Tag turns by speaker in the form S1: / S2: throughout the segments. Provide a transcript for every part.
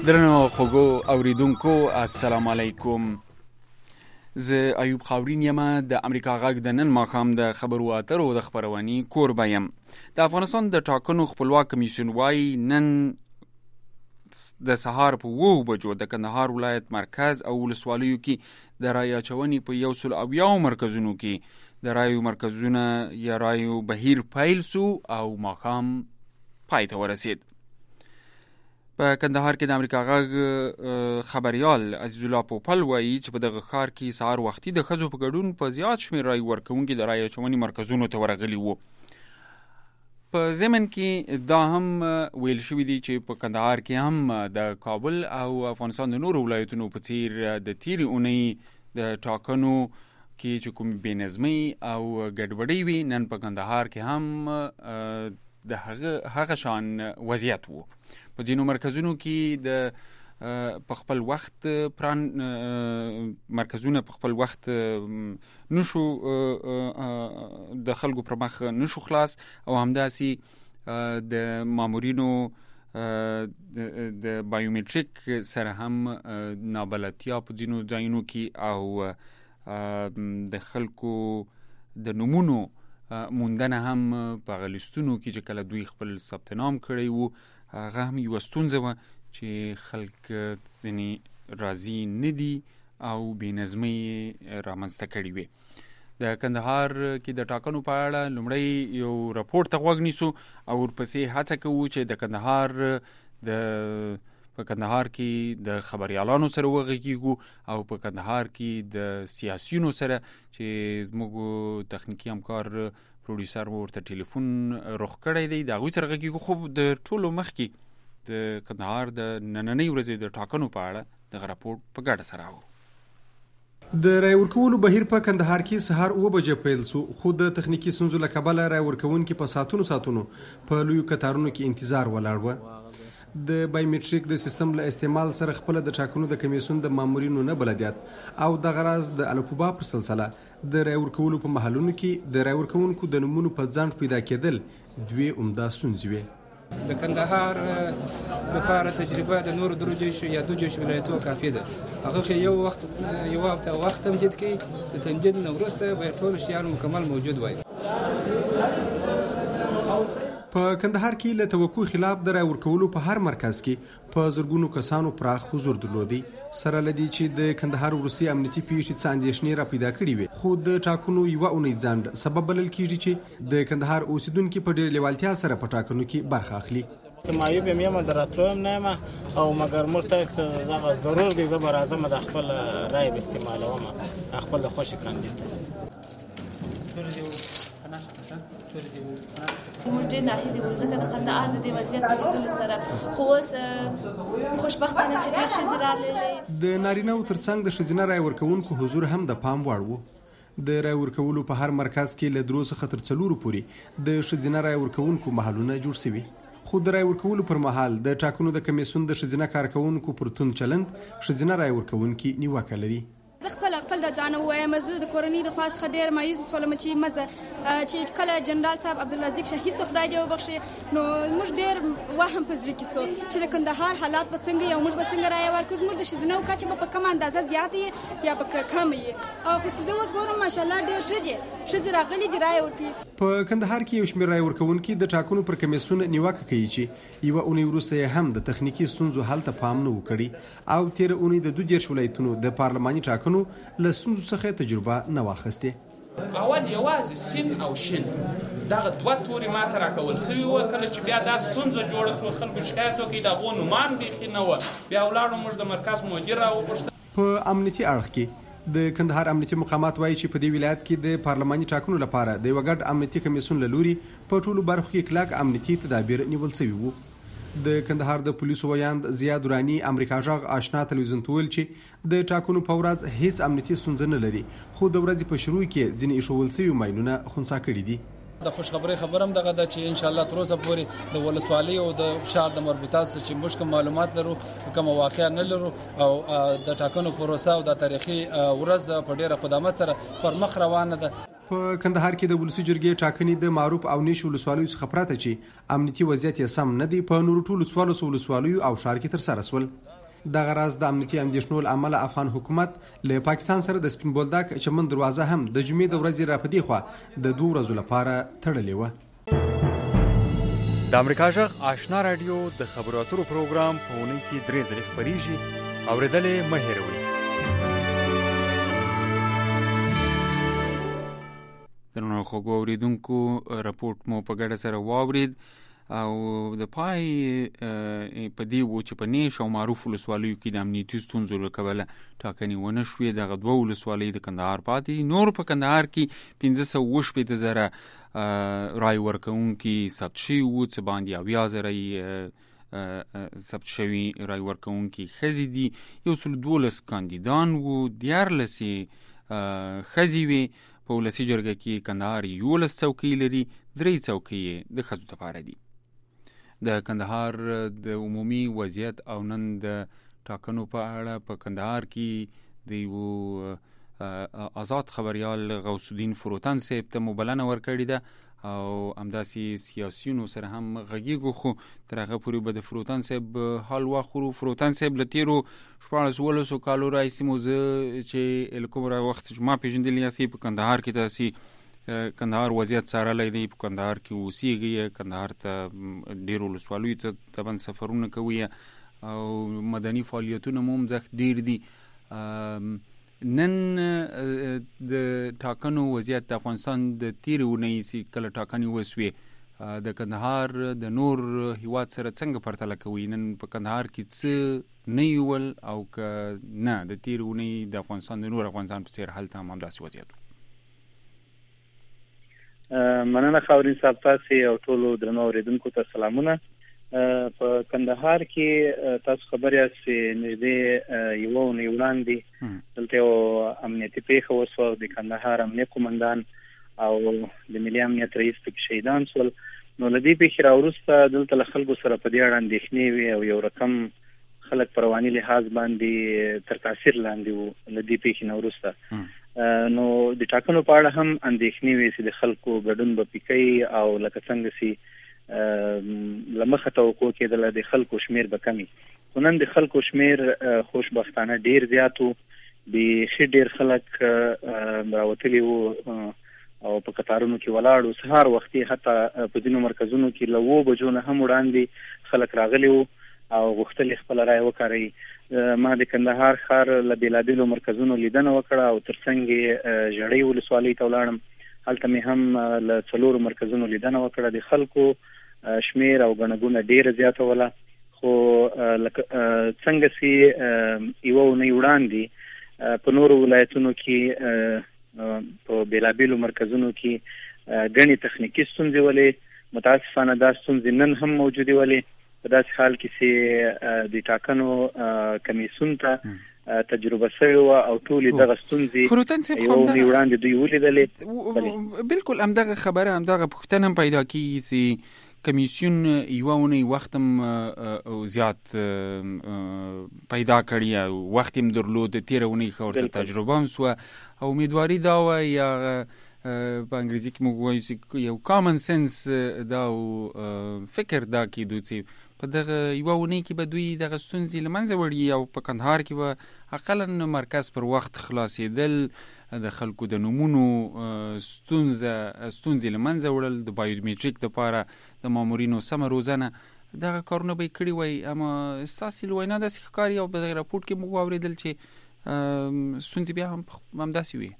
S1: درنو خوږو اوریدونکو السلام علیکم. زه ایوب خاورین یم د امریکا غږ د نن ماښام د خبرو اترو د خبرونې کوربه یم. د افغانستان د ټاکنو خپلواک کمیسیون وايي نن د سهار په 9 بجو د کندهار ولایت مرکز او ولسوالیو کې د رای اچونې په 170 مرکزونو کې د رایو مرکزونه یا رایو بهیر پیل سو او ماښام پای ته ورسید. په کندهار کې د امریکا غږ خبريال عزیز الله پوپل وایي چې په دغه ښار کې سهار وختي د ښځو په ګډون په زیات شمېر رای ورکوونکي د رای اچونې مرکزونو ته ورغلي وو. په ضمن کې دا هم ویل شوي دي چې په کندهار کې هم د کابل او افغانستان د نورو ولایتونو په څیر د تیرې اونۍ د ټاکنو کې چې کوم بېنظمۍ او ګډوډۍ وي، نن په کندهار کې هم د هغه شان وضعیت وو. په ځینو مرکزونو کې د په خپل وخت مرکزونه په خپل وخت نشو د خلکو پر مخ نشو خلاص، او همداسې د مامورینو د بایومټریک سره هم نابلدتیا په ځینو ځایونو کې او د خلکو د نومونو موندنه هم په غلیستونو کې چې کله دوی خپل ثبت نام کړی وو، هغه هم یوه ستونزه وه چې خلک ځینې راضي نه دي او بېنظمۍ رامنځته کړي وي. د کندهار کې د ټاکنو په اړه لومړی یو راپورټ ته غوږ نیسو او ورپسې هڅه کوو چې د کندهار په کندهار کې د خبريالانو سره وغږیږو او په کندهار کې د سیاسیونو سره چې زموږ تخنیکی همکار پروډیوسر ورته ټلیفون روخ کړی دی، د هغوی سره غږیږو. خو د ټولو مخکې د کندهار د نننۍ ورځې د ټاکنو په اړه دغه راپورټ په ګډه سره و.
S2: د رای ورکولو بهیر په کندهار کې سهار 9 بجې پیل سو، خو د تخنیکی ستونزو له کبله رای ورکوونکي په ساعتونو په لویو کتارونو کې انتظار ولاړ و. د بایومټریک د سیستم له استعمال سره خپل د ټاکنو د کمیسیون د مامورینو نه بلدیات او د غراز د الفبا پر سلسله د رای ورکولو په محلونو کې د رای ورکوونکو د نومونو په ځان پیدا کېدل دوی عمده ستونزې وې.
S3: د کندهار د لپاره تجربه د نورو درجو یا دوه ولایتونو کافي ده. هغه یو وخت تمدید کوي، د تمدید نه وروسته به ټول شیان مکمل موجود وي.
S2: په کندهار کې له توقع خلاف د رای ورکولو په هر مرکز کې په زرګونو کسانو پراخ حضور درلودي، سره لدی چې د کندهار وروستي امنیتي پیښې څه اندېښنې را پیدا کړې وي. خو د ټاکنو یوه اونۍ ځنډ سبب بلل کېږي چې د کندهار اوسیدونکي په ډېر لیوالتیا سره په ټاکنو کې برخه اخلي.
S4: معیوب یم دراتلو هم نه یم او مګر موږ ته دغه ضرور دی زه به راځم د خپل رای به استعمالوم، خپل د خوښې کاندید.
S5: موږ ډېر ناهیلي وو ځکه د کندهار د دې وضعیت په لیدلو سره، خو اوس خوشبختانه چې ډېر ښځې راغلې.
S2: د نارینهو ترڅنګ د ښځینه رای ورکوونکو حضور هم د پام وړ و. د رای ورکولو په هر مرکز کې له 3 څخه تر 4 پورې د ښځینه رای ورکوونکو محلونه جوړ شوي. خو د رای ورکولو پر مهال د ټاکنو د کمیسیون د ښځینه کارکوونکو پر توند چلند ښځینه رای ورکوونکي نیوکه لري.
S6: زه خپل د ځان وایم، زه د کورنۍ د خوا څخه ډېر مایوس شولم چې کله جنرال صاحب عبدالرزاق شهید څه خدای دې وبخښي، نو موږ ډېر وهم په زړه کې سو چې د کندهار حالات به څنګه وي او موږ به څنګه رایه ورکړو. زموږ د ښځینهو کچه به په کومه اندازه زیاته وي یا به کمه وي. خو چې زه اوس ګورم ماشاءالله ډېر ښځې راغلي چې رایه ورکړي. په کندهار کې یو شمېر رایه ورکوونکي د ټاکنو پر کمیسیون نیوکه کوي چې یوه اونۍ وروسته یې هم د تخنیکي ستونزو حل ته پام نه و کړی او تېره اونۍ د 12 ولایتونو د پارلماني ټاکنو له ستونزو څخه تجربه نه واخیستې.
S7: اول یوازې سین او شین دغه دوه توري ماته راکول سوي وو. کله چې بیا دا ستونزه جوړه سوه خلکو شکایت وکړي د هغو نومان بیخي نه وه، بیا ولاړو موږ د مرکز مدیر راوغوښته.
S2: په امنیتي اړخ کې د کندهار امنیتي مقامات وایي چې په دې ولایت کې د پارلماني ټاکنو لپاره د یوه ګډ امنیتي کمیسیون له لوري په ټولو برخو کې کلک امنیتي تدابیر نیول شوي وو. د کندهار د پولیسو ویاند ضیا دراني امریکا غږ آشنا تلویزیون ته ویل چې د ټاکنو په ورځ هیڅ امنیتي ستونزه نه لري، خو د ورځې په شروع کې ځینې ایښودل شوي ماینونه خنثی کړي دي.
S3: د خوشخبری خبر هم دغه ده چې ان شاء الله تر اوسه پورې د ولسوالۍ او د شهر د مربوطاتو چې موږ کوم معلومات لرو، کوم واقعیا نه لرو او د ټاکنو پروسه او د تاریخي ورځ په ډیره قدامت سره پر مخ روانه ده.
S2: په کندهار کې د ولسی جرګې ټاکنې د معروف او نیش ولسوالیو څخه پراته چې امنیتي وضعیت یې سم نه دی په نورو ټولو څوارلسو ولسوالیو او ښار کې ترسره سول. دغه راز د امنیتي اندېښنو له امله افغان حکومت له پاکستان سره د سپین بولدک چمن دروازه هم د جمعې د ورځې راپدې خوا د 2 ورځو لپاره تړلې وه.
S8: د امریکا غږ آشنا رادیو د خبرو اترو پروګرام په اونۍ کې 3 ځلې خپریږي. اورېدلې مه هېروئ.
S1: درنو خوږو اورېدونکو راپورټ مو په ګډه سره واورید او د پای په دې و چې په نیش او معروف ولسوالیو کې د امنیتي ستونزو له کبله ټاکنې ونه شوې. دغه 2 ولسوالۍ د کندهار پاتې. نور په کندهار کې 1518,000 رای ورکوونکي ثبت شوي وو، څه باندې 70,000 ثبت شوي رای ورکوونکي ښځې دي. 112 کاندیدان وو، 14 ښځې وې. په ولسي جرګه کې کندهار 11 څوکۍ لري، 3 څوکۍ د ښځو لپاره دي. د کندهار د عمومي وضعیت او نن د ټاکنو په اړه په کندهار کې د یو آزاد خبریال غوث الدین فروتن صاحب ته مو بلنه ورکړې ده او همداسې سیاسیونو سره هم غږیږو، خو تر هغه پورې به د فروتن صاحب حال واخلو. فروتن صاحب له تېرو 14 کالو راهیسې مو زه چې له کوم وخت چې ما پېژندلی یاستئ په کندهار کې تاسې کندهار وضعیت څارلی دی، په کندهار کې اوسېږئ، کندهار ته ډېرو ولسوالیو ته طبعا سفرونه کوئ او مدني فعالیتونه مو هم زښت ډېر دي. نن د ټاکنو وضعیت د افغانستان د تیرې اونۍ کله ټاکنې وسوې د کندهار د نور هیواد سره څنګه پرتله کوي؟ نن په کندهار کې څه نه یول او که نه د تیرې اونۍ د افغانستان د نور افغانستان په څېر هلته هم همداسې وضعیت؟
S9: مننه خاورین صاحب، تاسې او ټولو درنو اورېدونکو ته سلامونه. په کندهار کې تاسو خبر یاست چې نږدې یوه اونۍ وړاندې دلته یو امنیتي پیښه وسوه. د کندهار امنیه قومندان او د ملي امنیت رئیس پکې شهیدان شول. نو له دې پیښې راوروسته دلته له خلکو سره په دې اړه اندېښنې وې او یو رقم خلک په رواني لحاظ باندې تر تاثیر لاندې وو له دې پیښې نه وروسته. نو د ټاکنو په اړه هم اندېښنې وې چې د خلکو ګډون به پکې کوي او لکه څنګه چې لمخه توقع کېدله د خلکو شمیر به کمی. خو نن د خلکو شمیر خوشبختانه ډیر زیات وو، بیخي ډیر خلک راوتلي وو او په قطارونو کې ولاړ وو. سهار وختي حتی په ځینو مرکزونو کې له 7 بجو نه هم وړاندې خلک راغلي وو او غوښتل خپل رای وکاروي. ما د کندهار ښار له بېلابېلو مرکزونو لیدنه وکړه او ترڅنګ یې ژړۍ ولسوالۍ ته ولاړم. هلته مې هم له 4 مرکزونو لیدنه وکړه. د خلکو شمیر او ګڼه ډیره زیاته وله، خو څنګه چې یوه اونۍ وړاندې په نورو ولایتونو کې په بېلابېلو مرکزونو کې ګڼې تخنیکي ستونزې ولې، متاسفانه دا ستونزې نن هم موجودې ولې. په داسې حال کې چې د ټاکنو کمیسیون ته تجربه شوې وه او ټولې دغه ستونزې یو اونۍ وړاندې دوی ولیدلې.
S1: بلکل همدغه خبره، همدغه پوښتنه هم پیدا کېږي چې کمیسیون یوه اونۍ وخت هم زیات پیدا کړي او وخت هم درلود، تېره اونۍ ښه ورته تجربه هم سوه او امیدواري دا وه یا په انګریزي کې موږ وایو چې یو کامن سنس دا فکر دا کېدو چې په دغه یوه اونۍ کې به دوی دغه ستونزې له منځه وړي او په کندهار کې به اقلا مرکز پر وخت خلاصېدل، د خلکو د نومونو ستونزې له منځه وړل، د بایومیټریک دپاره د مامورینو سمه روزنه، دغه کارونه به یې کړي وای. اما ستاسې له وینا داسې ښکاري او په دغه راپورټ کې موږ واورېدل چې ستونزې بیا هم همداسې وي.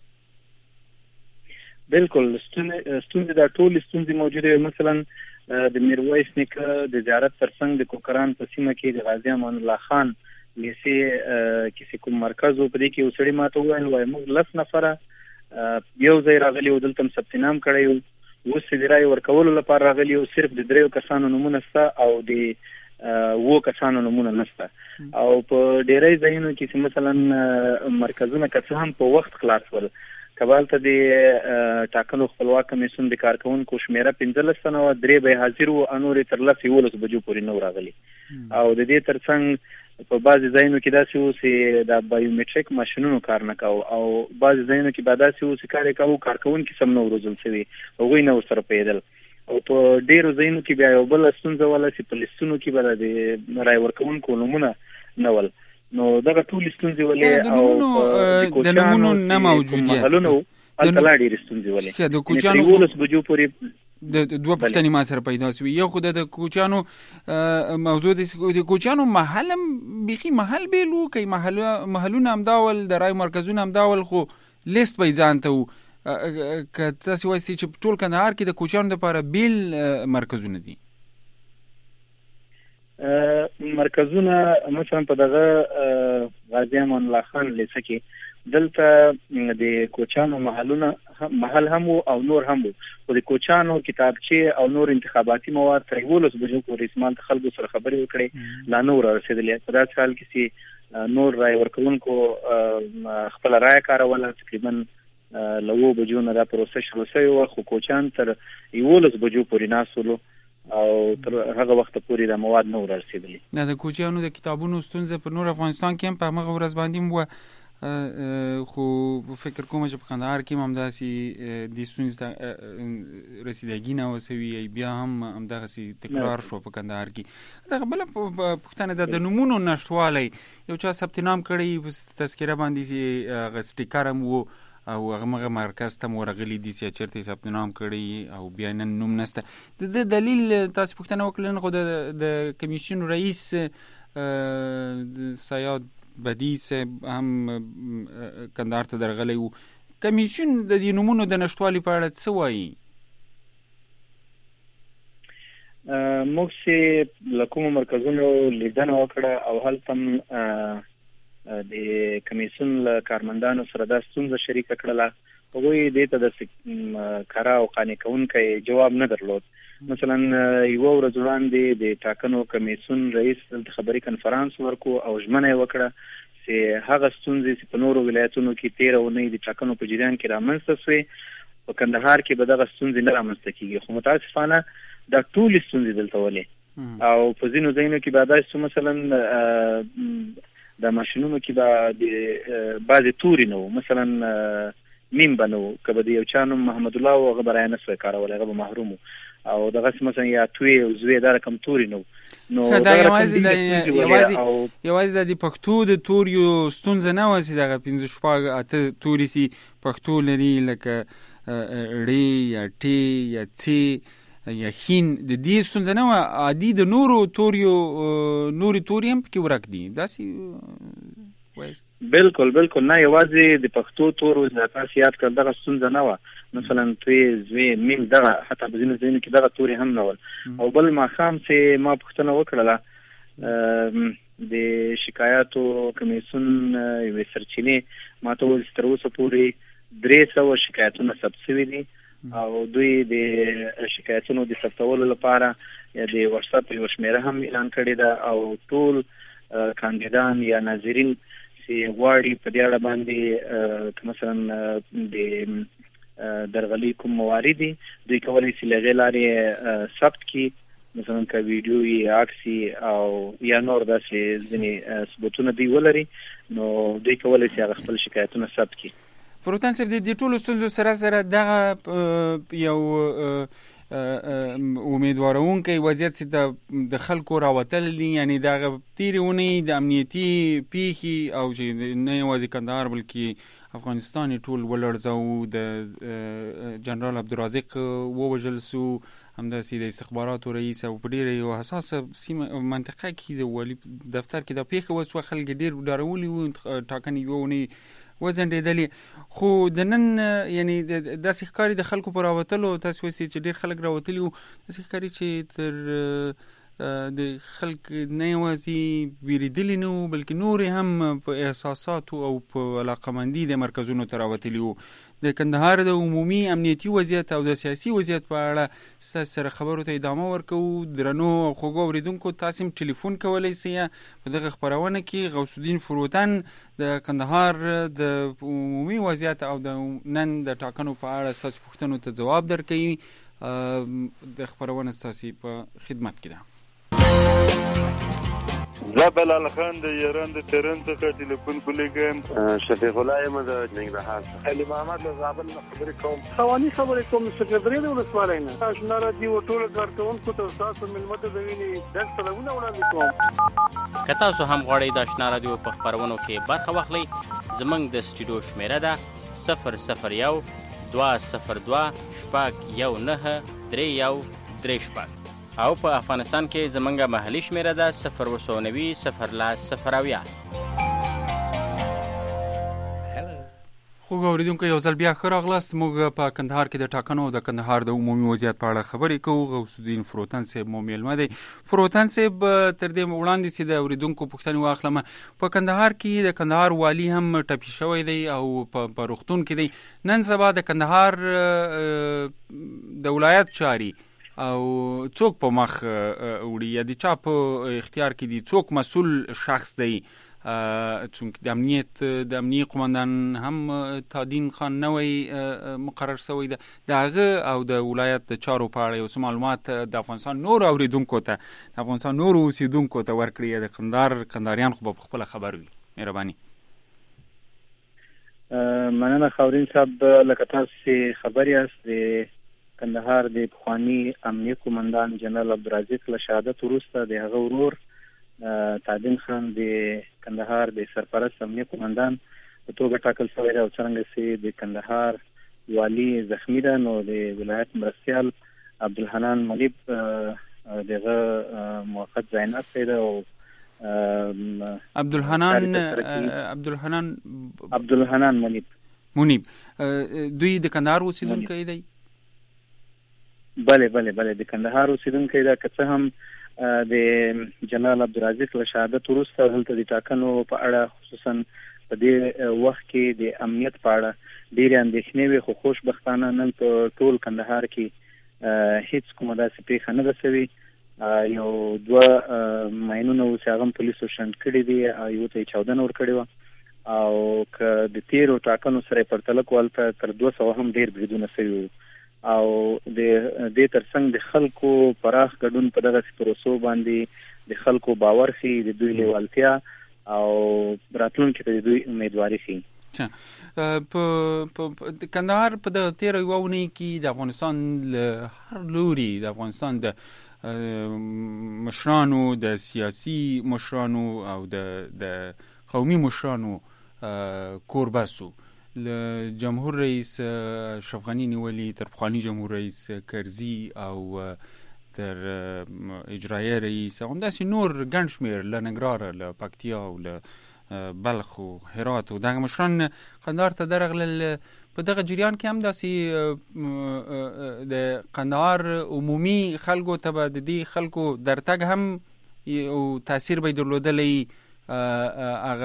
S9: بلکل ستونزې دا ټولې ستونزې موجودې وي. مثلا د میرویس نیکه د زیارت ترڅنګ د کوکران په سیمه کې د غازي امان الله خان لیسې کې کوم مرکز و، په دې کې یو سړي ماته وویل وایي موږ 10 نفره یو ځای راغلي وو، دلته هم ثبت نام کړی وو، اوس چې د رایې ورکولو لپاره راغلي وو، صرف د 3 کسانو نومونه شته او د 7 کسانو نومونه نشته. او په ډېری ځایونو کې چې مثلا مرکزونه که څه هم په وخت خلاص ول، کابل ته د ټاکنو خپلواک کمیسیون د کارکونکو شمیره 15 تنه وه، 3 به حاضر وو، نورې تر 11 بجو پورې نه راغلي. او د دې ترڅنګ په بعضي ځایونو کې داسې و چې د بایومټریک ماشینونو کار نه کوو او بعضي ځایونو کې به داسې و چې کار یې کوو کارکوونکي سم نه روزل شوي هغوی نه ورسره پوهېدل او په ډېرو ځایونو کې بیا یو بله ستونزه وله چې په لیستونو کې به د رای ورکوونکو نومونه نه ول نو دغه ټولې ستونزې ولې او
S1: د نومونو نه موجودیت
S9: محلونه هلته لا ډېرې ستونزې ولې
S1: د کوچیانو
S9: 11 بجو پورې
S1: د دوه پوښتنې ما سره پیدا شوې یو خو د کوچیانو موضوع د کوچیانو محل بیخي محل بیلو کوي محلونه هم داول د رای مرکزونه هم داول خو لیست به ځان ته و که تاسې وایستې چې ټول کندهار کې د کوچیانو لپاره بیل مرکزونه دي
S9: مرکزونه مثلا په دغه غازی امان الله خان لیسه کې دلته د کوچانو محل هم او نور هم او د کوچانو کتابچې او نور انتخاباتي مواد تر 11 بجو پورې اسمان ته خلکو سره خبرې وکړي لا نور رسیدلې په داسې حال کې چې نور رای ورکوونکو خپل رای کاروله تقریبا له 2 بجو نه دا پروسه شروع شوه خو کوچان تر 11 بجو پورې ناسولو او تر هغه وخت پورې د مواد نور رسیدلې
S1: د کوچانو د کتابونو ستونزه په نور افغانستان کې هم په هغه ورځ باندې مو خو فکر کوم چې په کندهار کې هم داسې د ستونزې رسیدګي نه وسوي بیا هم همدغسې تکرار شو په کندهار کې دغه بله پوښتنه د نومونو نشتوالی یو چا ثبت نام کړی په تذکره باندې هغه سټیکر هم و او هغه مرکز ته ورغلی دي چې چیرته ثبت نام کړی او بیا نن نوم نشته د دلیل تاسو پوښتنه وکړل خو د کمیسیون رئیس سیاد بدی صاحب هم کندهار ته درغلی و کمیسیون د دې نومونو د نشتوالي په اړه څه وایي
S9: موږ چې له کومو مرکزونو لیدنه وکړه او هلته د کمیسیون له کارمندانو سره دا ستونزه شریکه کړله هغوی دې ته د کره او قانع کوونکی جواب نه درلود مثلا یو ورځ وړاندې د ټاکنو کمیسیون رئیس دلته خبري کنفرانس ورکو او ژمنه یې وکړه چې هغه ستونزې چې په نورو ولایتونو کې 13 اونۍ د ټاکنو په جریان کې رامنځته شوې په کندهار کې به دغه ستونزې نه رامنځته کېږي خو متاسفانه دا ټولې ستونزې دلته ولې او په ځینو ځایونو کې به داسې مثلا د ماشینونو کې به د بعضې توري نه وو مثلا میم به نه وو که به د یو چا نوم محمد الله و هغه به رایه نه سوی کارولی هغه به محروم و او دغسې مثلا یا توی او زوی دا رقم توري نه وو نو
S1: دا یوازې د پښتو د توریو ستونزه نه وه چې دغه 15 شپږ اته توري سي پښتو لري لکه ړې یا ټې یا څې یا خین د دې ستونزه نه وه عادي د نورو توري هم پکې ورک دي داسې
S9: بالکل نه یوازې د پښتو تورو تاسو یاد کړ دغه ستونزه نه وه مثلا توی زوی میم دغه حتی په ځینو ځایونو کې دغه توري هم نه ول او بل ماښام چې ما پوښتنه وکړله د شکایاتو کمیسیون یوې سرچینې ما ته وویل چې تر اوسه پورې 300 شکایتونه ثبت شوي دي او دوی د شکایتونو د ثبتولو لپاره د واتساپ یو شمیره هم اعلان کړې ده او ټول کاندیدان یا ناظرین چې غواړي په دې اړه باندې مثلا د درغلي کوم موارد دي دوی کولی شي له هغې لارې ثبت کړي مثلا که ویډیو یا عکس او یا نور داسې ځینې ثبوتونه دوی ولري نو دوی کولی شي هغه خپل شکایتونه ثبت کړي
S1: فروتن صاحب د ټولو ستونزو سره دغه یو امیدوارونکی وضعیت چې د خلکو راوتل دي یعنی دغه تیرې اونۍ د امنیتي پیښې او چې نه یوازې کندهار بلکې افغانستان ټول ولړزاو د جنرال عبدالرازق ووژل سو همداسې د استخباراتو رئیس او په ډېره یو حساسه سیمه منطقه کې د والي دفتر کې دا پیښه وسوه خلک ډېر ډارولي وو ټاکنې یوه اونۍ وځنډېدلې خو د نن یعنی داسې ښکاري د خلکو په راوتلو تاسو وایئ چې ډېر خلک راوتلي وو داسې ښکاري چې تر د خلک نه یوازې ویرېدلي نه وو بلکې نورې هم په احساساتو او په علاقمندي د مرکزونو ته راوتلي وو د کندهار د عمومي امنیتي وضعیت او د سیاسي وضعیت په اړه ستاسو سره خبرو ته ادامه ورکوو درنو او خوږو اورېدونکو تاسو هم ټلیفون کولی سئ په دغه خپرونه کې غوث الدین فروتن د کندهار د عمومي وضعیت او د نن د ټاکنو په اړه ستاسو پوښتنو ته ځواب درکوي د خپرونه ستاسو په خدمت کې ده
S10: زه بلال خان د ایران د تهران څخه ټلیفون کولیږم.
S11: شفیق الله یم د ننګرهار څخه. علي محمد له زابل نه خبرې کوم.
S12: خواني خبرې کوم سکرټری د ولسوالۍ نه. آشنا راډیو ټول کارکونکو ته تاسو ملمت د ویني ډک سلامونه وړاندې کوم.
S13: که تاسو هم غواړئ د آشنا راډیو په خپرونو کې برخه واخلئ، زموږ د سټوډیو شمیره ده 001 202 619 31 او په افغانستان کې زمونږ محلي شمیره ده 090 010
S1: خوږ اورېدونکو یو ځل بیا ښه راغلاست. موږ په کندهار کې د ټاکنو د کندهار د عمومي وضعیت په اړه خبرې کوو. غوث الدین فروتن صاحب مو میلمه دی. فروتن صاحب تر دې وړاندې چې د اورېدونکو پوښتنې واخلم، په کندهار کې د کندهار والي هم ټپي شوی دی او په روغتون کې دی. نن سبا د کندهار د ولایت چاري او څوک په مخ وړي یا د چا په اختیار کې دي؟ څوک مسؤل شخص دی؟ چونکه د امنیه قومندان هم تادین خان نوی مقرر شوی ده. د هغه او د ولایت د چارو په اړه یو څه معلومات د افغانستان نور اوریدونکو ته، د افغانستان نور اوسیدونکو ته ورکړي. د کندهاریان خو په خپل خبر وي. مهرباني.
S9: مننه خاورین صاحب. لکه تاسو خبر یاست، د کندهار د پخوانی امنیه قومندان جنرال عبدالرزاق له شهادت وروسته د هغه ورور تادین خان د کندهار د سرپرست امنیه قومندان په توګه ټاکل شوی دی. او څرنګه چې د کندهار والی زخمی ده، نو د ولایت مرستیال عبدالحنان منیب دغه موقت ځایناست دی. او عبدالحنان منیب
S1: دوی د کندهار اوسیدونکی دی؟
S9: بله د کندهار اوسیدونکی ده. که څه هم د جنرال عبدالرزاق له شهادت وروسته دلته د ټاکنو په اړه خصوصا په دې وخت کې د امنیت په اړه ډېرې اندېښنې وي، خو خوشبختانه نن په ټول کندهار کې هیڅ کومه داسې پیښه نه ده سوې. یو دوه ماینونه اوس هغه هم پولیسو شنډ کړي دي، یو ته یې چاودنه ورکړې وه. او که د تیرو ټاکنو سره یې پرتله کړو، هلته تر 200 هم ډېر بریدونه سوي وو. او د دې ترڅنګ د خلکو پراخ ګډون په دغه پروسو باندې د خلکو باور ښيي، د دوی لیوالتیا او راتلونکي ته د دوی امیدواري ښيي.
S1: په کندهار په دغه تیرو یوه اونۍ کې د افغانستان له هر لوري د افغانستان د مشرانو، د سیاسي مشرانو او د قومي مشرانو کوربسو، له جمهور رئیس اشرف غني نیولي تر پخواني جمهور رئیس کرزي او تر اجرایه رئیس او همداسې نور ګڼ شمېر له ننګرهاره، له پکتیا او له بلخ او هرات او دغه مشران کندهار ته درغلل. په دغه جریان کې هم داسې د کندهار عمومي خلکو ته به د دې خلکو درتګ هم یو تاثیر به درلودلی، هغه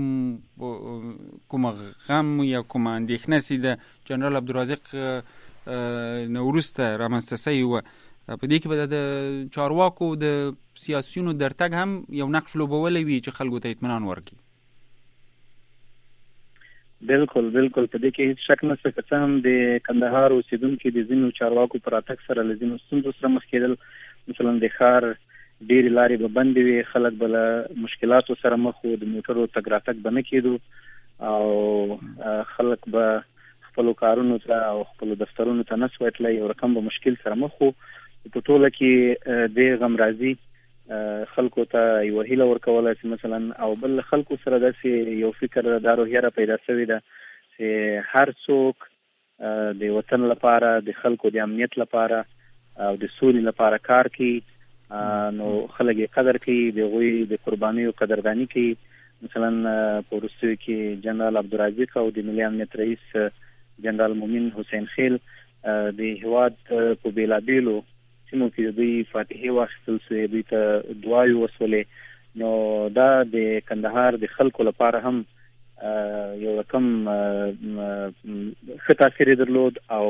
S1: کوم غم یا کوم اندېښنه چې د جنرال عبدالرزاق نه وروسته رامنځته سوې وه، په دې کې به د چارواکو د سیاسیونو درتګ هم یو نقش لوبولی وي چې خلکو ته اطمینان ورکړي.
S9: بالکل په دې کې هیڅ شک نشته. که څه هم د کندهار اوسیدونکي د ځینو چارواکو پر راتګ سره له ځینو ستونزو سره مخ کېدل. مثلا د ښار ډېرې لارې به بندې وي، خلک به له مشکلاتو سره مخ وو، د موټرو تګ راتګ به نه کېدو او خلک به خپلو کارونو ته او خپلو دفترونو ته نه سوی تللی، یو رقم به مشکل سره مخ وو. په ټوله کې د غمرازي خلکو ته یوه هیله ورکوله چې مثلا او بل خلکو سره داسې یو فکر دا روحیه را پیدا شوې ده چې هر څوک د وطن لپاره، د خلکو د امنیت لپاره او د سولې لپاره کار کوي، نو خلک یې قدر کوي، د هغوی د قربانیو قدرداني کوي. مثلا په وروستیو کې جنرال عبدالرزاق او د ملي امنیت رئیس جنرال مومن حسین خیل د هیواد په بېلابېلو سیمو کې د دوی فاتحې واخیستل سوې، دوی ته دعاوې وسولې. نو دا د کندهار د خلکو لپاره هم یو رقم ښه تاثیر یې درلود او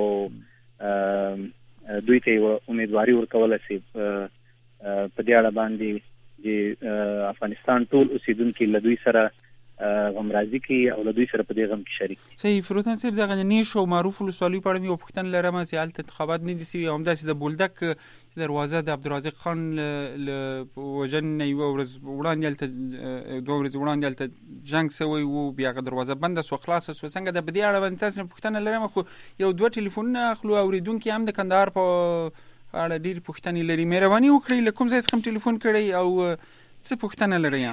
S9: دوی ته یوه امیدواري ورکوله چې په دې اړه باندې د افغانستان ټول اوسیدونکي له دوی سره غم راضي کوي او له دوی سره په دې غم کې شریک.
S1: صحیح. فروتان صاحب دغه نیش او معروف ولسوالۍ په اړه مې یو پوښتنه لرم چې هلته انتخابات نه دي سوي او همداسې د بولدک دروازه د عبدالرازق خان له وژنې یوه ورځ وړاندې هلته 2 ورځې وړاندې هلته جنګ سوی و، بیا هغه دروازه بنده سوه خلاصه سوه. څنګه ده په دې اړه باندې تاسو نه پوښتنه لرم، خو یو 2 ټلیفونونه اخلو. اورېدونکي هم د کندهار په اړه ډېرې پوښتنې لري. مهرباني وکړئ له کوم ځای څخه ټلیفون کړی او څه پوښتنه لرئ؟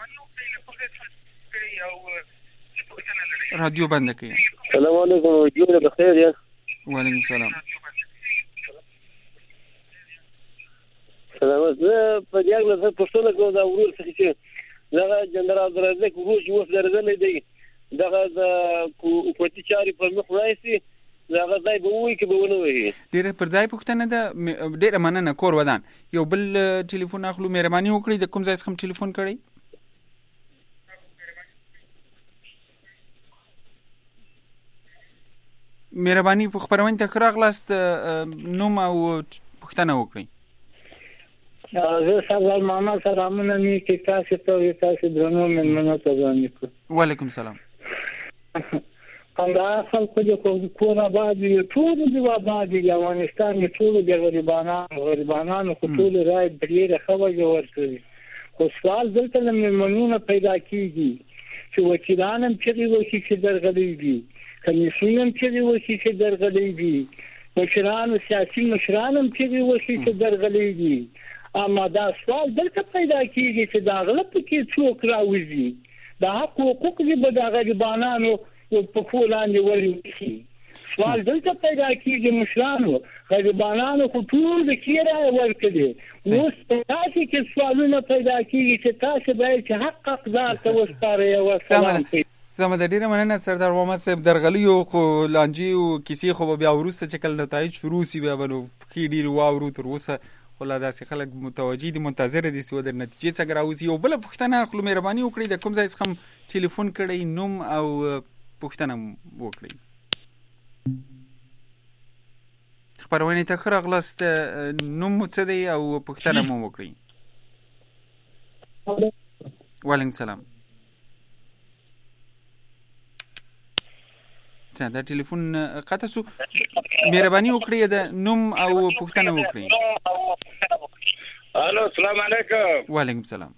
S1: رادیو بنده کړئ.
S14: السلام علیکم. جوړ بخیر یا؟
S1: وعلیکم السلام.
S14: سلامت. زه په دې اړه څه پوښتنه کوم دا ورور څخه چې دغه جنرال عبدالرزاق ورور چې اوس درځلی دی دغه د حکومتي چارې پر مخ رایسي دغه ځای به ووایي که به ونه وایي؟
S1: ډېره پر ځای پوښتنه ده. ډېره مننه. کور ودان. یو بل ټلیفون اخلو. مهرباني وکړئ د کوم ځای څخه ټلیفون کړئ؟ مهرباني په خپرونې ته ښه راغلاست. نوم او پوښتنه وکړئ.
S15: زه سردار محمد سلامونه نیکې تاسې ته او تاسې درنو مېلمنو ته وړاندې کړو.
S1: وعلیکم سلام.
S15: کندهار خلکو د کور آباد دي، ټولو دې آباد دي. د افغانستان د ټولو د غریبانانو خو ټولو رایې ډېره ښه وجه ورکوي. خو سوال دلته له مېلمنو نه پیدا کېږي چې وکیلان هم چغې وکړي چې درغلي دي، کمیسیون هم چغې وکړي چې درغلي دي، مشران سیاسي مشران هم چغې وکړي چې درغلي دي. اما دا سوال دلته پیدا کېږي چې دا غلط پکې څوک راوځي، دا حق حقوق دي به د غریبانانو په پښو لاندې ولوېږي. سوال دلته پیدا کېږي مشرانو غریبانانو خو ټول د کې رایې ورکړي. اوس په تاسې کې سوالونه پیدا کېږي چې تاسې باید چې حق حقدار ته وسپارئ. وسلام.
S1: سمه ده. ډېره مننه سردار محمد صاحب. درغلیو خو لانجې او کیسې خو به بیا وروسته چې کله نتایج شروع سي بیا به نو ښې ډېرې واورو. تر اوسه خو لا داسې خلک متوجه دي، منتظره دي چې د نتیجې څنګه راوځي. یو بله پوښتنه اخلو. مهرباني وکړئ د کوم ځای څخه ټلیفون کړئ، نوم او پوښتنه وکړئ. خپرونې ته ښه راغلاست. نوم مو څه دی او پوښتنه مو وکړئ. وعلیکم السلام. دا ټلیفون قطع شو. مهرباني وکړئ د نوم او پوښتنه وکړئ.
S10: الو السلام علیکم.
S1: وعلیکم السلام.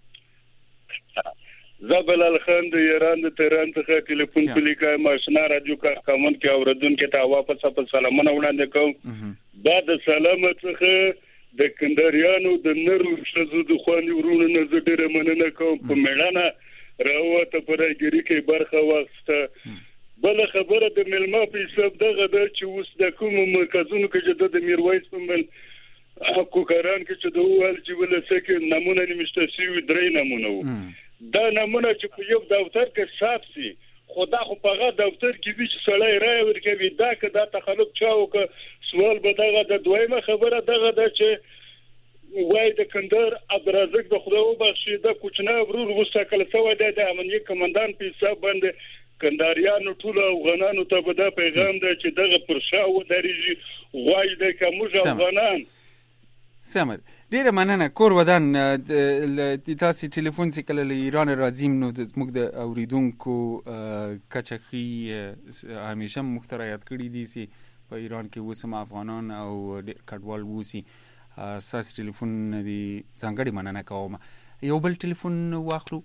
S10: زه بلال خان د ایران د تهران څخه ټلیفون کوم. آشنا رادیو کارکمن کې اوریدونکو ته واپس سلامونه وړاندې کوم. دا د سلام څخه د کندهاریانو د نرو ښځو د خواني ورونو نه زه ډېره مننه کوم. په میړانه راووته په راګیري کې برخه واخیسته. بله خبره د میلمه په حساب دغه ده چې اوس د کومو مرکزونو کې چې د میرویس په مل کوکران کې چې د وویل چې ولسه کې نمونه نمیشته شوي 3 نمونه وو. دا نمونه چې په یو دفتر کې ثبت سي خو دا خو په هغه دفتر کې وي چې سړی رایې ورکوي. دا که دا تخلف چا وکړه سوال به دغه د دویمه خبره دغه ده چې وایي د کندهار عبدالرزاق د خدای وبخښي د کوچنی ورور وټاکل شوی دی د امنیه کمانډان په حساب باندې کندهاریانو ټولو افغانانو ته به دا پیغام دی چې دغه پر شا ودرېږي. غواړي دی که موږ افغانان.
S1: سمه. ډېره مننه. کور ودان. تاسې ټلیفون چې کله له ایران راځیم نو زموږ د اورېدونکو کچه ښي همیشه موږ ته را یاد کړي دي چې په ایران کې اوس هم افغانان او ډېر کډوال اوسي. ستاسې ټلیفون دې ځانګړې مننه کوم. یو بل ټلیفون واخلو.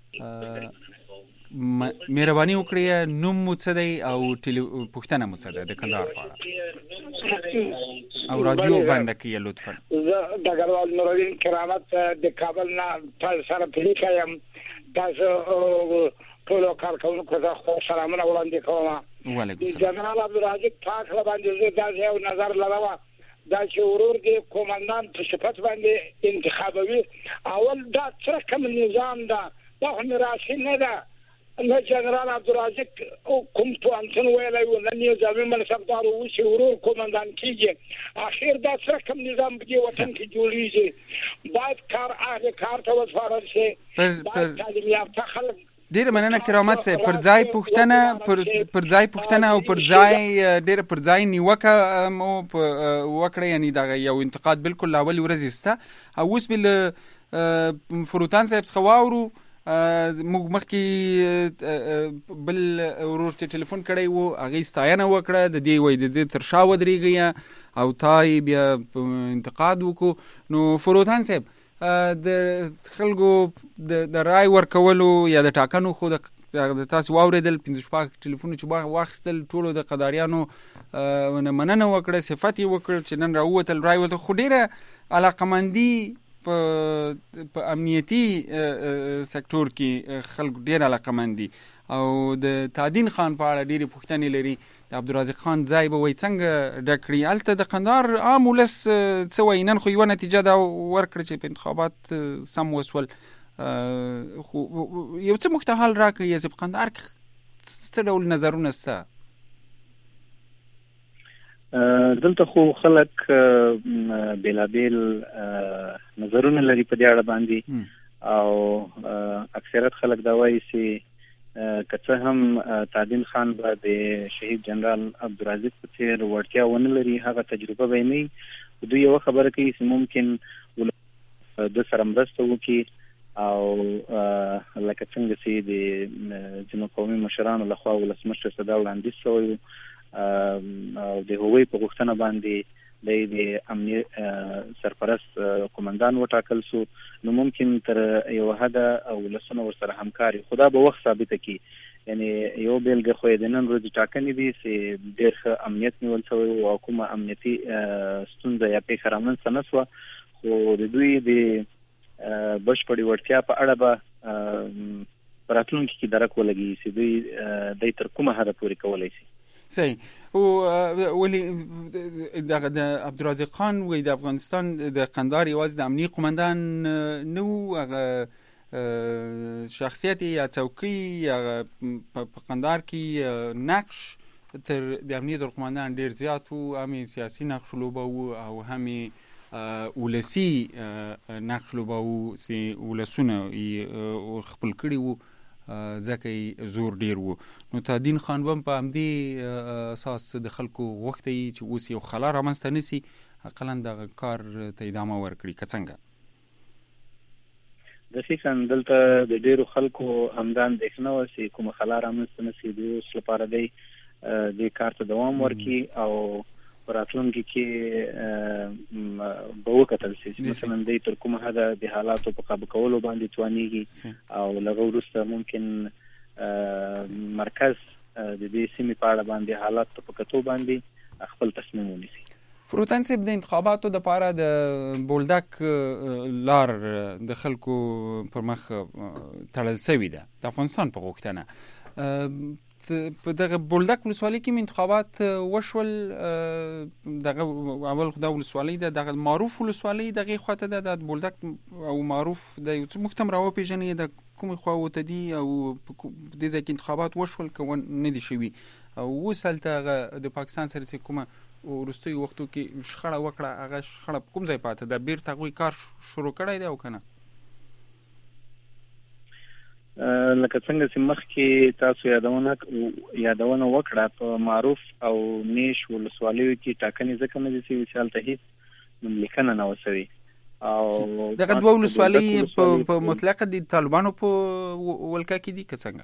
S1: مهرباني وکړئ نوم مو څه دی او پوښتنه مو څه ده د کندهار په اړه او رادیو بنده کړئ لطفا.
S15: زه ډګروال نورالدین کرامت د کابل نه تاسو سره پلیکه یم. تاسو ټولو کارکوونکو ته خو سلامونه وړاندې کوم.
S1: وعلیکم السلام.
S15: جنرال عبدالرزاق پاک باندې زه داسې یو نظر لرم دا چې ورور دې کومندان په صفت باندې انتخابوي. اول دا څه کوم نظام ده دا خو میراثي نه ده. نه جنرال عبدالرزاق کوم پوهنتون ویلی و نه نظامي منصبدار اوسي ورور کومندان کېږي. اخر دا څه کوم نظام په دې وطن کې جوړېږي. باید کار اهل کار ته وسپارل شي. باید تعلیم یافته خلک.
S1: ډېره مننه کرامت صاحب. پر ځای پوښتنه او پر ځای ډېره پر ځای نیوکه مو وکړه. یعنی دغه یو انتقاد بالکل له اولې ورځې شته. او اوس به له فروتان صاحب څخه واورو موږ مخکې بل ورور چې ټلیفون کړی وو هغې ستاینه وکړه د دې وایي د دې تر شا ودرېږئ او تای بیا انتقاد وکړو. نو فروتان صاحب د خلکو د رای ورکولو یا د ټاکنو خو د تاسو واورېدل 15 ټلیفون چې واخیستل ټولو د قداریانو مننه وکړه صفت یې وکړ چې نن راووتل رای وته خو ډېره علاقمندي په امنیتي سکتور کې خلکو ډېر علاقمندي او د تادین خان په اړه ډېرې پوښتنې لري. د عبدالرازق خان ځای به وایي څنګه ډک کړي. هلته د قندهار عام ولس څه وایي؟ نن خو یوه نتیجه دا ورکړه چې په انتخابات سم وسول، خو یو څه محتمل راکړي چې په قندهار کې څه ډول نظرونه شته؟
S9: دلته خو خلک بېلابېل نظرونه لري په دې اړه باندې او اکثریت خلک دا وایي چې که څه هم تادین خان به د شهید جنرال عبدالرازق په څېر وړتیا ونه لري، هغه تجربه به یې نه وي. دوی یوه خبره کوي چې ممکن د سره مرسته وکړي او لکه څنګه چې د ځینو قومي مشرانو لخوا ولسمشر ته دا وړاندیز شوی او د هغوی په غوښتنه باندې د امنیه سرپرست قومندان وټاکل شو. نو ممکن تر یو حده ولسونه ورسره همکاري خدا به وخت ثابته کړي. یعنی یو بیلګه خو د نن ورځې ټاکنې دي چې ډېر ښه امنیت نیول شوی او کومه امنیتي ستونزه یا پیښه رامنځته نه شوه، خو د دوی د بشپړې وړتیا په اړه به په راتلونکي کې درک ولګي چې دوی تر کومه حده پورې کولی شي.
S1: صحیح. او ولی د عبدالرازق خان وی د افغانستان د قندهار یوازې د امنیه قومندان نه و، هغه شخصیت یا څوکۍ یا په قندهار کې نقش تر د امنیه قومندان ډیر زیات و، هم سیاسي نقش لوباوه او هم ولسی نقش لوباوه چې ولسونه خپل کړي وو ځکه زور ډیر وو. نو تادین خان هم په همدې اساس د خلکو غوښتي چې اوس یو خلا رامنځته نه سي، اقلا دغه کار ته ادامه ورکړي. که څنګه
S9: دقیقاً دلته د ډیرو خلکو همدا اندېښنه وه چې کومه خلا رامنځته نه سي، د اوس لپاره دی دې کار ته دوام ورکړي او په راتلونکي کې به وکتل شي چې مثلا دوی تر کومه حده د حالاتو په قابو کولو باندې توانېږي او له هغه وروسته ممکن مرکز د دې سیمې په اړه باندې حالات په کتو باندې خپل تصمیم ونیسي.
S1: فروتن صاحب، د انتخاباتو دپاره د بولدک لار د خلکو پر مخ تړل سوي ده د افغانستان په غوښتنه. په دغه بولدک ولسوالۍ کې انتخابات وشول. دغه اول خو دا ولسوالۍ ده، دغه معروف ولسوالۍ دغه خواته ده، د بولدک او معروف د یو څه مختم راوپېژنئ د کومې خوا ورته دي او په دې ځای کې انتخابات وشول که نه دي شوي، او اوس هلته هغه د پاکستان سره چې کومه وروستیو وختو کې شخړه وکړه، هغه شخړه په کوم ځای پاته ده؟ بیرته هغوی کار شروع کړی دی او که نه؟
S9: لکه څنګه چې مخکې تاسو یادونه وکړه، په معروف او نیش ولسوالیو کې ټاکنې ځکه نه دي شوي چې هلته هېڅ نوملیکنه نه وه سوې او
S1: دغه دوه ولسوالۍ په مطلقه د طالبانو په ولکه کې دي که څنګه؟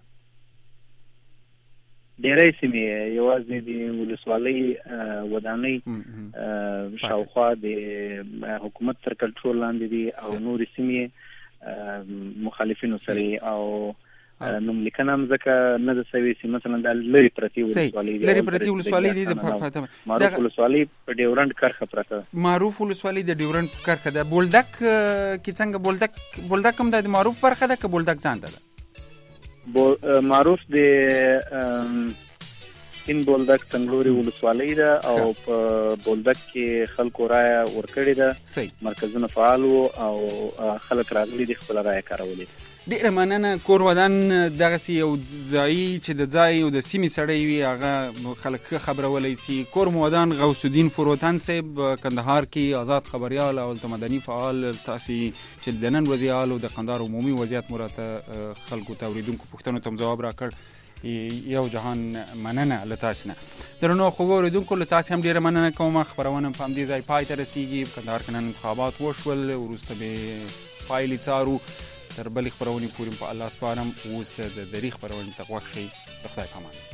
S9: ډېری سیمې یوازې د ولسوالۍ ودانۍ شاوخوا د حکومت تر کنټرول لاندې دي او نورې سیمې مخالفینو سره او نوملیکنه هم ځکه نه ده سوې چې مثلا د لرې پرتې ولسوالۍ دي.
S1: لرې پرتې ولسوالۍ دي.
S9: معروف ولسوالۍ په ډیورنډ کرښه پرته ده.
S1: معروف ولسوالۍ د ډیورنډ کرښه ده. بولدک کې څنګه؟ بولدک هم د معروف برخه ده که بولدک ځان ده؟
S9: معروف د این بولدک تنګلوري ولسوالۍ ده او په بولدک کې خلکو رایه ورکړې ده، مرکزونه فعال وو او خلک راغلي دي خپله رایه کارولې.
S1: ډېره مننه. کور ودان دغسې یو ځایي چې د ځای او د سیمې سړی وي هغه خلک ښه خبرولی سي. کور ودان غوث الدین فروتن صاحب کندهار کې آزاد خبریال او مدني فعال، تاسې چې د نن ورځې حال او د قندهار عمومي وضعیت مو راته خلکو ته اورېدونکو پوښتنو ته ځواب راکړ. یو جهان مننه له تاسې نه. درنو خوږو اورېدونکو، له تاسې هم ډېره مننه کوم. خپرونه په همدې ځای پای ته رسېږي. په کندهار کې نن انتخابات وشول، وروسته به پایلې څارو. تر بلې خپرونې پورې په الله سپارم. اوس د دري خپرونې ته غوږ شئ. د خدای په امان.